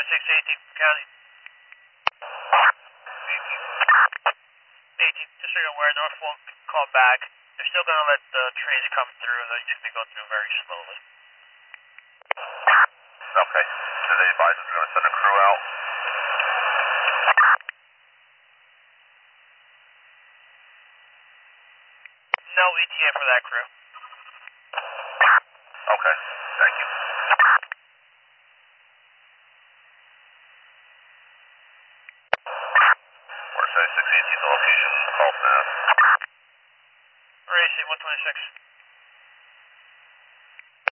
18 County. 18, just so you're aware, Norfolk call back. They're still going to let the trains come through, they're just going to go through very slowly. Okay, so they advise us we're going to send a crew out. No ETA for that crew. Okay, thank you. We're 7618 the location, call from that. RAC 126.